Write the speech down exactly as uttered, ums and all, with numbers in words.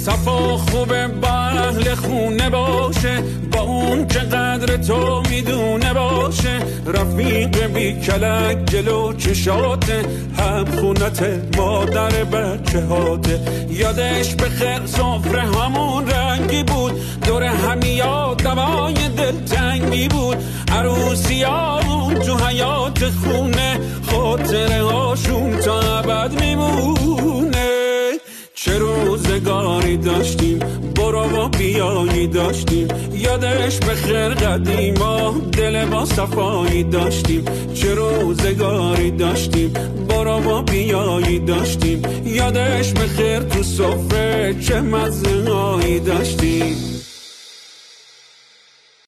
صفا خوبه با اهل خونه باشه، با اون که قدر تو میدونه باشه. رفیق بی کلک جلو چشاته، هم خونت مادر بچه هاته. یادش به خیر سفره همون رنگی بود، دور همیا دوای دلتنگی بود. عروسی هامون تو حیات خونه، خاطره هاشون تا ابد میمونه. چه روزگاری داشتیم، برو و بیایی داشتیم. یادش به خیر قدیما، دل با صفایی داشتیم. چه روزگاری داشتیم، برو و بیایی داشتیم. یادش به خیر تو سفره چه مزه هایی داشتیم.